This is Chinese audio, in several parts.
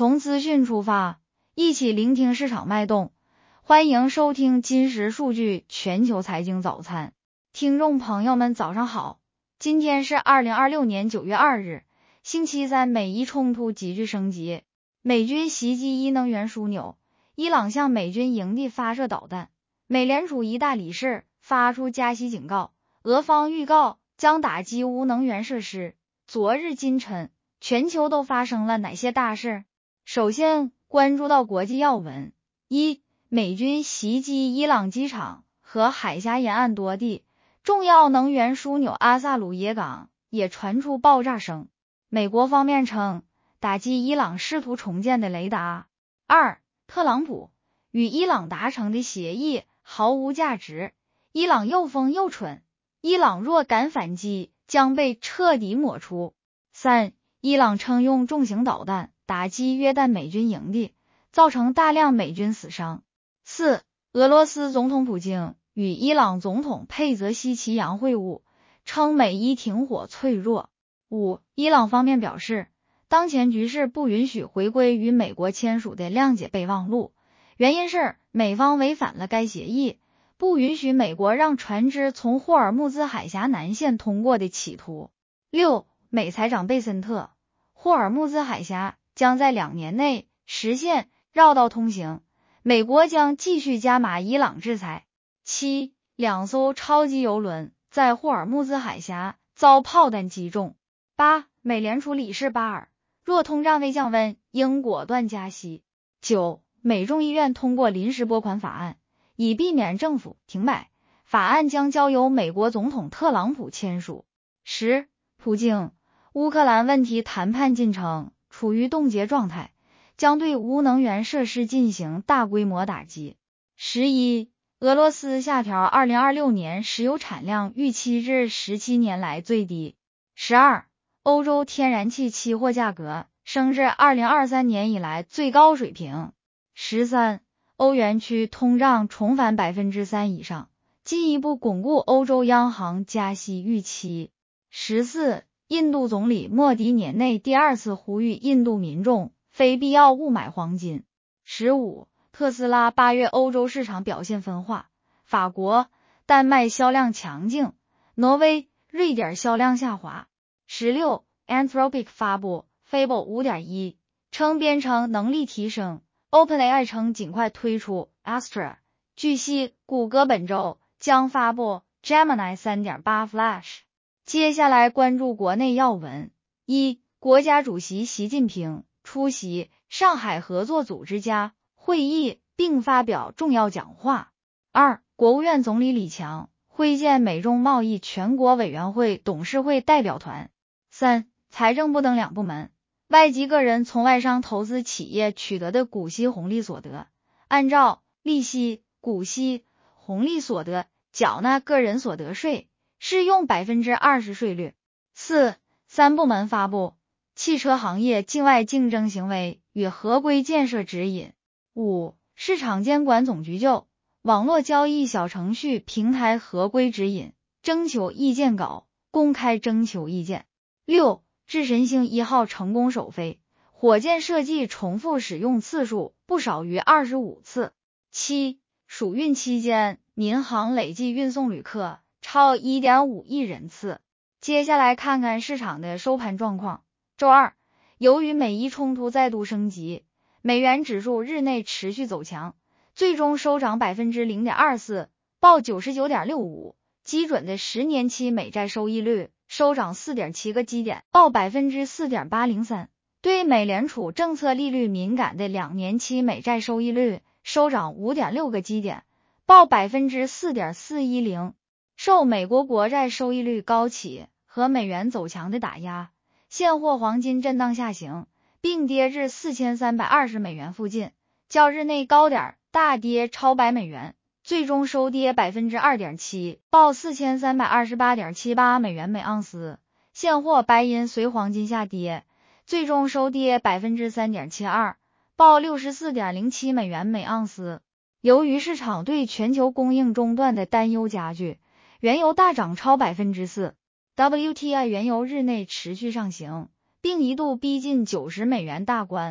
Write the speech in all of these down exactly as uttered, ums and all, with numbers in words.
从资讯出发，一起聆听市场脉动。欢迎收听今时数据全球财经早餐。听众朋友们早上好，今天是二零二六年九月二日，星期三。美伊冲突急剧升级，美军袭击伊能源枢纽，伊朗向美军营地发射导弹，美联储一大理事发出加息警告，俄方预告将打击乌能源设施。昨日今晨，全球都发生了哪些大事？首先关注到国际要闻。一、美军袭击伊朗机场和海峡沿岸多地，重要能源枢纽阿萨鲁耶港也传出爆炸声。美国方面称打击伊朗试图重建的雷达。二、特朗普与伊朗达成的协议毫无价值，伊朗又疯又蠢，伊朗若敢反击将被彻底抹除。三、伊朗称用重型导弹打击约旦美军营地，造成大量美军死伤。四、俄罗斯总统普京与伊朗总统佩泽西奇扬会晤，称美伊停火脆弱。五、伊朗方面表示，当前局势不允许回归与美国签署的谅解备忘录，原因是美方违反了该协议，不允许美国让船只从霍尔木兹海峡南线通过的企图。六、美财长贝森特，霍尔木兹海峡将在两年内实现绕道通行，美国将继续加码伊朗制裁。七、两艘超级油轮在霍尔木兹海峡遭炮弹击中。八、美联储理事巴尔，若通胀未降温，应果断加息。九、美众议院通过临时拨款法案，以避免政府停摆，法案将交由美国总统特朗普签署。十、普京，乌克兰问题谈判进程处于冻结状态，将对乌能源设施进行大规模打击。十一、俄罗斯下调二零二六年石油产量预期至十七年来最低。十二、欧洲天然气期货价格升至二零二三年以来最高水平。十三、欧元区通胀重返 百分之三 以上，进一步巩固欧洲央行加息预期。十四、印度总理莫迪年内第二次呼吁印度民众非必要勿买黄金。十五、特斯拉八月欧洲市场表现分化，法国、丹麦销量强劲，挪威、瑞典销量下滑。十六、Anthropic 发布 Fable 五点一， 称编程能力提升， OpenAI 称尽快推出 Astra。 据悉，谷歌本周将发布 Gemini 三点八 Flash。 接下来关注国内要闻。一、国家主席习近平出席上海合作组织家会议并发表重要讲话。二、国务院总理李强会见美中贸易全国委员会董事会代表团。三、财政部等两部门，外籍个人从外商投资企业取得的股息红利所得，按照利息、股息、红利所得缴纳个人所得税，适用 百分之二十 税率。四、三部门发布汽车行业境外竞争行为与合规建设指引。五、市场监管总局就网络交易小程序平台合规指引征求意见稿公开征求意见。六、智神星一号成功首飞，火箭设计重复使用次数不少于二十五次。七、暑运期间民航累计运送旅客超 一点五亿人次。接下来看看市场的收盘状况。周二，由于美伊冲突再度升级，美元指数日内持续走强，最终收涨 百分之零点二四， 报 九十九点六五。 基准的十年期美债收益率收涨 四点七 个基点，报 百分之四点八零三。 对美联储政策利率敏感的两年期美债收益率收涨 五点六 个基点，报 百分之四点四一零。 受美国国债收益率高企和美元走强的打压，现货黄金震荡下行，并跌至四千三百二十美元附近，较日内高点大跌超百美元，最终收跌 百分之二点七， 报 四千三百二十八点七八美元每盎司。现货白银随黄金下跌，最终收跌 百分之三点七二， 报 六十四点零七美元每盎司。由于市场对全球供应中断的担忧加剧，原油大涨超 百分之四。 W T I 原油日内持续上行，并一度逼近九十美元大关，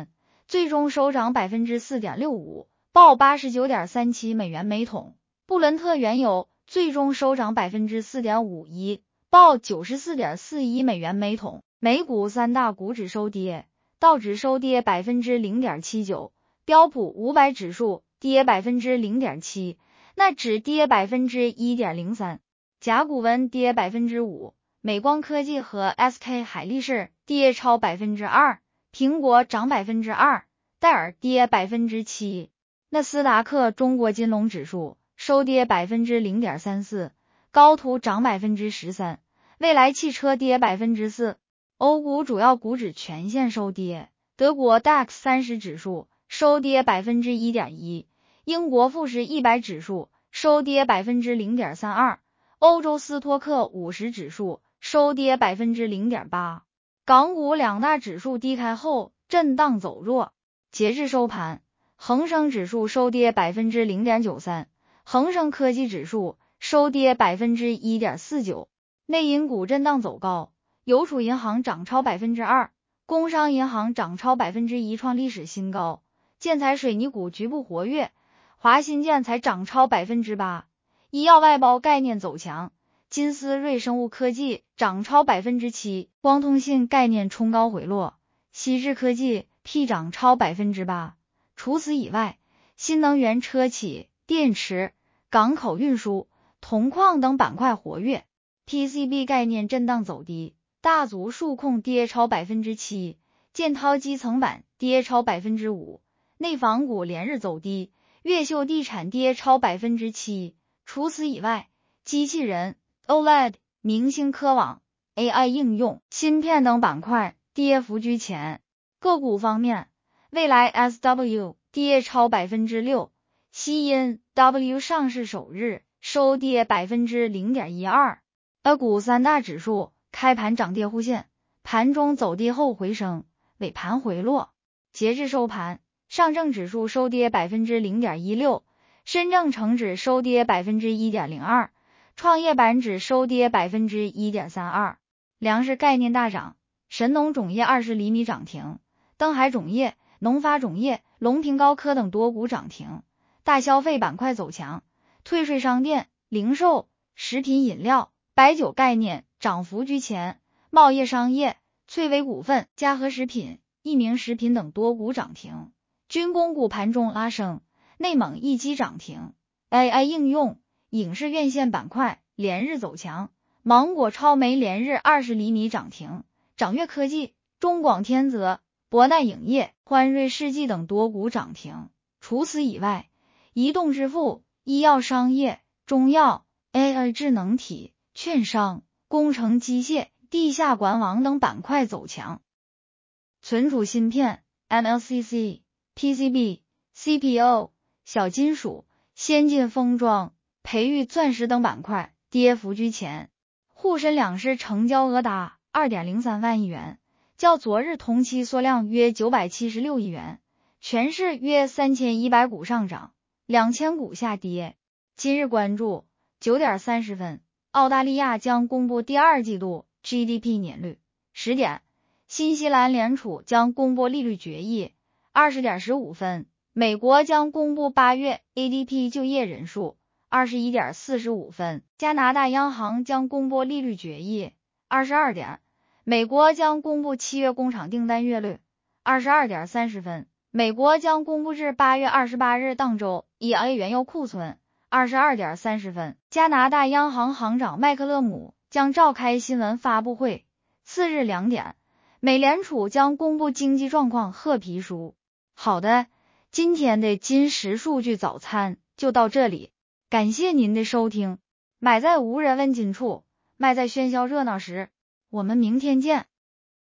最终收涨 百分之四点六五， 报 八十九点三七美元每桶。布伦特原油最终收涨 百分之四点五一， 报 九十四点四一美元每桶。美股三大股指收跌，道指收跌 百分之零点七九， 标普五百指数跌 百分之零点七， 纳指跌 百分之一点零三， 甲骨文跌 百分之五， 美光科技和 S K 海力士跌超 百分之二， 苹果涨 百分之二， 戴尔跌 百分之七。 纳斯达克中国金龙指数收跌 百分之零点三四， 高途涨 百分之十三， 蔚来汽车跌 百分之四。 欧股主要股指全线收跌，德国 D A X 三十指数收跌 百分之一点一， 英国富时一百指数收跌 百分之零点三二， 欧洲斯托克五十指数收跌 百分之零点八。 港股两大指数低开后震荡走弱，截至收盘，恒生指数收跌 百分之零点九三， 恒生科技指数收跌 百分之一点四九。 内银股震荡走高，邮储银行涨超 百分之二， 工商银行涨超 百分之一 创历史新高，建材水泥股局部活跃，华新建材涨超 百分之八， 医药外包概念走强，金斯瑞生物科技涨超 百分之七， 光通信概念冲高回落，西智科技 P 涨超 百分之八。 除此以外，新能源车企、电池、港口运输、铜矿等板块活跃， P C B 概念震荡走低，大族数控跌超 百分之七， 建滔基层板跌超 百分之五， 内房股连日走低，越秀地产跌超 百分之七。 除此以外，机器人、O L E D、明星科网、A I 应用、芯片等板块跌幅居前。个股方面，蔚来 S W 跌超 百分之六， 西音 W 上市首日收跌 百分之零点一二。 A 股三大指数开盘涨跌互现，盘中走低后回升，尾盘回落。截至收盘，上证指数收跌 百分之零点一六， 深证成指收跌 百分之一点零二， 创业板指收跌 百分之一点三二。 粮食概念大涨，神农种业二十厘米涨停，登海种业、农发种业、隆平高科等多股涨停。大消费板块走强，退税商店、零售、食品饮料、白酒概念涨幅居前，茂业商业、翠微股份、嘉禾食品、益明食品等多股涨停。军工股盘中拉升，内蒙一机涨停。 A I 应用、影视院线板块连日走强，芒果超媒连日二十厘米涨停，掌阅科技、中广天泽、博奈影业、欢瑞世纪等多股涨停。除此以外，移动支付、医药商业、中药、A I 智能体、券商、工程机械、地下管网等板块走强。存储芯片、M L C C、P C B、C P O、小金属、先进封装、培育钻石等板块跌幅居前。沪深两市成交额达 二点零三万亿元，较昨日同期缩量约九百七十六亿元，全市约三千一百股上涨，两千股下跌。今日关注九点三十分，澳大利亚将公布第二季度 G D P 年率。十点，新西兰联储将公布利率决议。二十点十五分，美国将公布八月 A D P 就业人数。二十一点四十五分，加拿大央行将公布利率决议。二十二点，美国将公布七月工厂订单月率。二十二点三十分，美国将公布至八月二十八日当周 E A 原油库存。二十二点三十分，加拿大央行行长麦克勒姆将召开新闻发布会。次日两点，美联储将公布经济状况褐皮书。好的，今天的金石数据早餐就到这里，感谢您的收听。买在无人问津处，卖在喧嚣热闹时。我们明天见。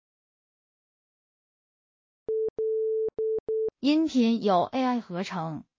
音频由 A I 合成。